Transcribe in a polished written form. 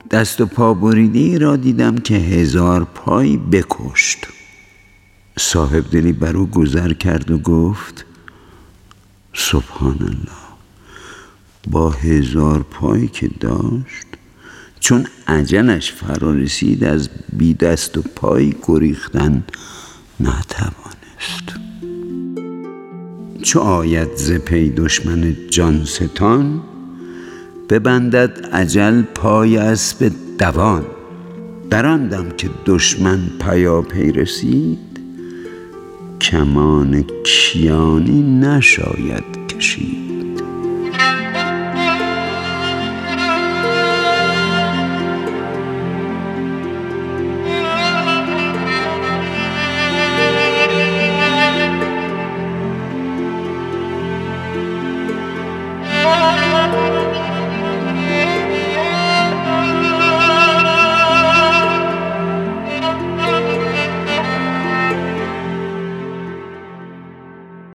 دست و پا بریده‌ای را دیدم که 1000 پای بکشت. صاحب دلی بر او گذر کرد و گفت سبحان الله، با 1000 پایی که داشت چون اجلش فرا رسید از بی دست و پای گریختن نتوانست. چو آید ز پی دشمن جان ستان، ببندد اجل پای اسب دوان. در آن دم که دشمن پیاپی رسید، کمان کیانی نشاید کشید.